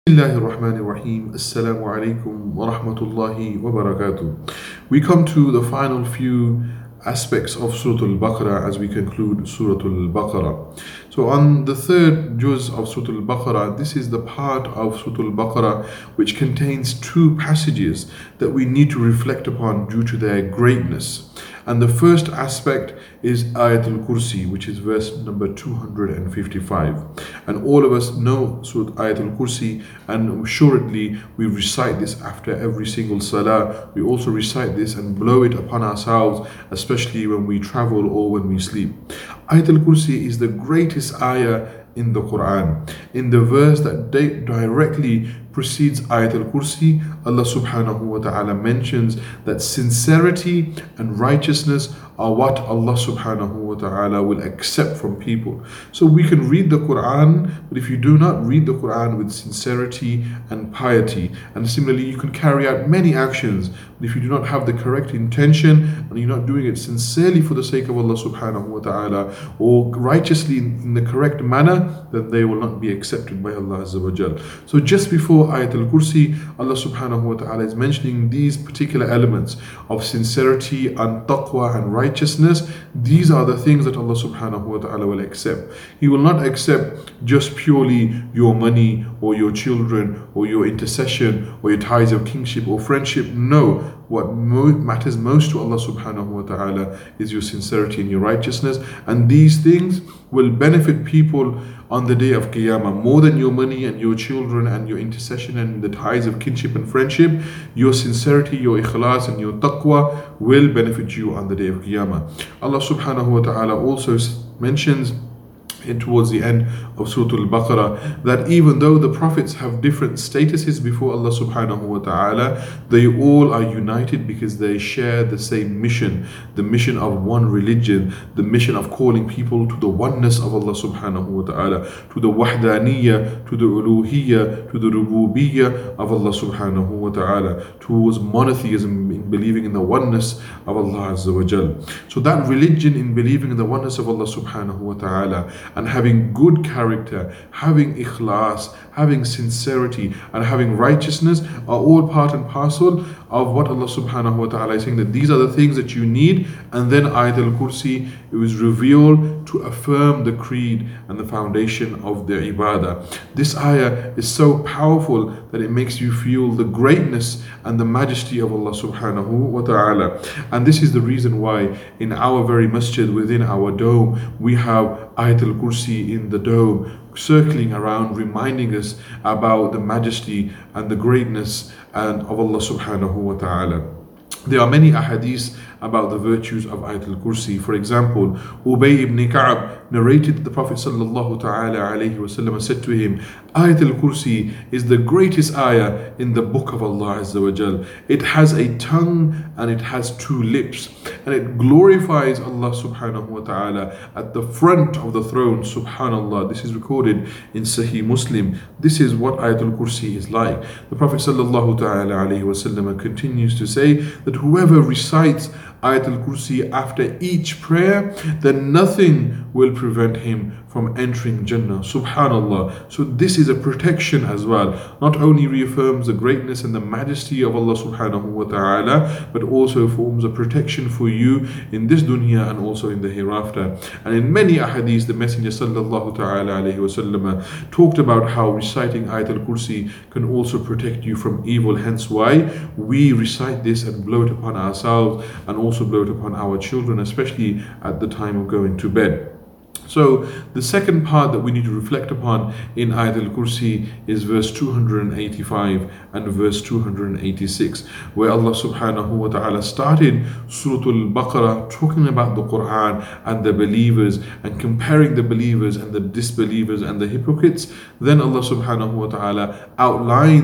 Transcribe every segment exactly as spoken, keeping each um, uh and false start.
Bismillahir Rahmanir Rahim. Assalamu alaikum wa rahmatullahi wa barakatuh. We come to the final few aspects of Surah Al-Baqarah as we conclude Surah Al-Baqarah. So on the third juz of Surah Al-Baqarah, this is the part of Surah Al-Baqarah which contains two passages that we need to reflect upon due to their greatness. And the first aspect is Ayatul Kursi, which is verse number two hundred fifty-five. And all of us know Surah Ayatul Kursi, and assuredly we recite this after every single salah. We also recite this and blow it upon ourselves, especially when we travel or when we sleep. Ayatul Kursi is the greatest ayah in the Quran. In the verse that di- directly precedes Ayatul Kursi, Allah subhanahu wa ta'ala mentions that sincerity and righteousness are what Allah subhanahu wa ta'ala will accept from people. So we can read the Quran, but if you do not read the Quran with sincerity and piety, and similarly you can carry out many actions, but if you do not have the correct intention and you're not doing it sincerely for the sake of Allah subhanahu wa ta'ala or righteously in the correct manner, then they will not be accepted by Allah Azza wa Jal. So just before Ayatul Kursi, Allah subhanahu wa ta'ala is mentioning these particular elements of sincerity and taqwa and righteousness. These are the things that Allah subhanahu wa ta'ala will accept. He will not accept just purely your money or your children or your intercession or your ties of kingship or friendship. No, what mo- matters most to Allah subhanahu wa ta'ala is your sincerity and your righteousness, and these things will benefit people on the day of Qiyamah more than your money and your children and your intercession and the ties of kinship and friendship. Your sincerity, your ikhlas and your taqwa will benefit you on the day of Qiyamah. Allah subhanahu wa ta'ala also mentions in towards the end of Surah Al-Baqarah that even though the prophets have different statuses before Allah subhanahu wa ta'ala, they all are united because they share the same mission, the mission of one religion, the mission of calling people to the oneness of Allah subhanahu wa ta'ala, to the wahdaniyya, to the uluhiyya, to the rububiyyah of Allah subhanahu wa ta'ala, towards monotheism, in believing in the oneness of Allah Azza wa Jal. So that religion in believing in the oneness of Allah subhanahu wa ta'ala and having good character, having ikhlas, having sincerity and having righteousness are all part and parcel of what Allah subhanahu wa ta'ala is saying, that these are the things that you need. And then Ayatul Kursi, it was revealed to affirm the creed and the foundation of the ibadah. This ayah is so powerful that it makes you feel the greatness and the majesty of Allah subhanahu wa ta'ala. And this is the reason why in our very masjid within our dome we have Ayatul Kursi in the dome, circling around, reminding us about the majesty and the greatness and of Allah subhanahu wa ta'ala. There are many ahadith about the virtues of Ayatul Kursi. For example, Ubay ibn Ka'b narrated that the Prophet sallallahu ta'ala alayhi wasallam said to him, Ayatul Kursi is the greatest ayah in the book of Allah Azza wa Jal. It has a tongue and it has two lips, and it glorifies Allah subhanahu wa ta'ala at the front of the throne. Subhanallah. This is recorded in Sahih Muslim. This is what Ayatul Kursi is like. The Prophet sallallahu ta'ala alayhi wasallam continues to say that whoever recites Ayatul Kursi after each prayer, then nothing will prevent him from entering Jannah. Subhanallah. So this is a protection as well. Not only reaffirms the greatness and the majesty of Allah subhanahu wa ta'ala, but also forms a protection for you in this dunya and also in the hereafter. And in many ahadith, the Messenger sallallahu ta'ala alayhi wa sallam talked about how reciting Ayatul Kursi can also protect you from evil. Hence why we recite this and blow it upon ourselves and also blow it upon our children, especially at the time of going to bed. So the second part that we need to reflect upon in Ayatul Kursi is verse two hundred eighty-five and verse two hundred eighty-six, where Allah subhanahu wa ta'ala started Surah Al-Baqarah talking about the Quran and the believers and comparing the believers and the disbelievers and the hypocrites. Then Allah subhanahu wa ta'ala outlines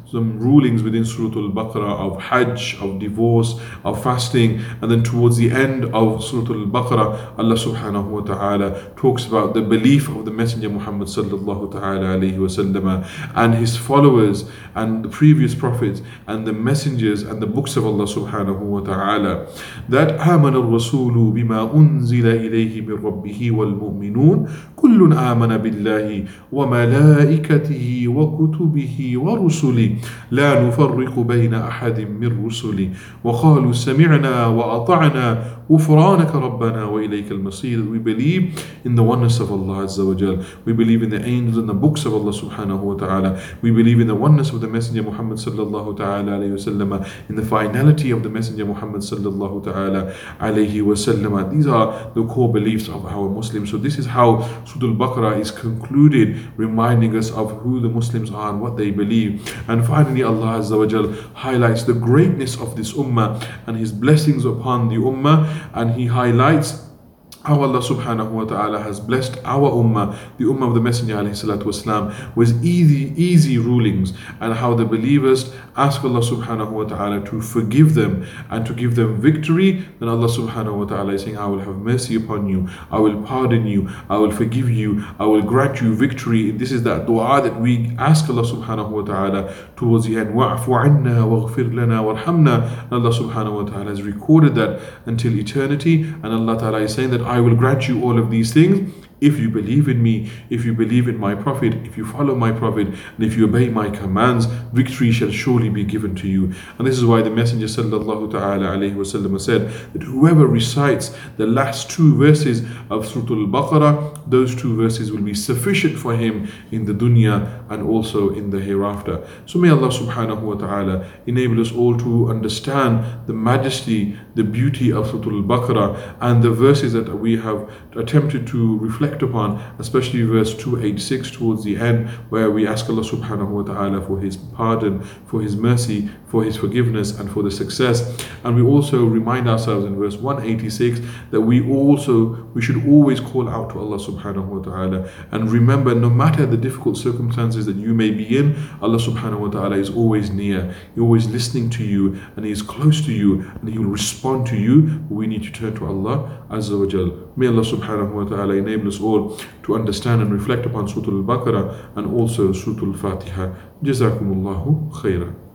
some rulings within Surah Al-Baqarah of Hajj, of divorce, of fasting, and then towards the end of Surah Al-Baqarah, Allah subhanahu wa ta'ala talks about the belief of the Messenger Muhammad sallallahu ta'ala alayhi wa sallam and his followers and the previous prophets and the messengers and the books of Allah subhanahu wa ta'ala. That آمن الرسول بما أنزل إليه من ربه والمؤمنون كل آمن بالله وملائكته وكتبه ورسله لا نفرق بين أحد من رسله وقالوا سمعنا وأطعنا غفرانك ربنا وإليك المصير. We believe in the oneness of Allah Azza wa Jal. We believe in the angels and the books of Allah subhanahu wa ta'ala. We believe in the oneness of the Messenger Muhammad sallallahu ta'ala alayhi wa sallam, in the finality of the Messenger Muhammad sallallahu ta'ala alayhi wa sallam. These are the core beliefs of our Muslims. So this is how Surah Al-Baqarah is concluded, reminding us of who the Muslims are and what they believe. And finally, Allah Azza wa Jal highlights the greatness of this ummah and His blessings upon the ummah, and He highlights how Allah subhanahu wa ta'ala has blessed our ummah, the ummah of the Messenger alayhi salatu wasalam, with easy, easy rulings, and how the believers ask Allah subhanahu wa ta'ala to forgive them and to give them victory. Then Allah subhanahu wa ta'ala is saying, I will have mercy upon you, I will pardon you, I will forgive you, I will grant you victory. This is that dua that we ask Allah subhanahu wa ta'ala towards the end. وَاعْفُ عَنَّا وَاغْفِرْ لَنَا وَارْحَمْنَا. Allah subhanahu wa ta'ala has recorded that until eternity, and Allah ta'ala is saying that I will grant you all of these things if you believe in me, if you believe in my Prophet, if you follow my Prophet, and if you obey my commands, victory shall surely be given to you. And this is why the Messenger sallallahu ta'ala alayhi wa sallam said that whoever recites the last two verses of Surah Al-Baqarah, those two verses will be sufficient for him in the dunya and also in the hereafter. So may Allah subhanahu wa ta'ala enable us all to understand the majesty, the beauty of Surah Al-Baqarah and the verses that we have attempted to reflect upon, especially verse two eighty-six towards the end, where we ask Allah subhanahu wa ta'ala for His pardon, for His mercy, for His forgiveness, and for the success. And we also remind ourselves in verse one eighty-six that we also we should always call out to Allah subhanahu wa ta'ala, and remember, no matter the difficult circumstances that you may be in, Allah subhanahu wa ta'ala is always near. He's always listening to you, and He is close to you, and He will respond to you. We need to turn to Allah Azza wa Jal. May Allah subhanahu wa ta'ala enable us all to understand and reflect upon Surah Al-Baqarah and also Surah Al-Fatiha. Jazakumullahu khairan.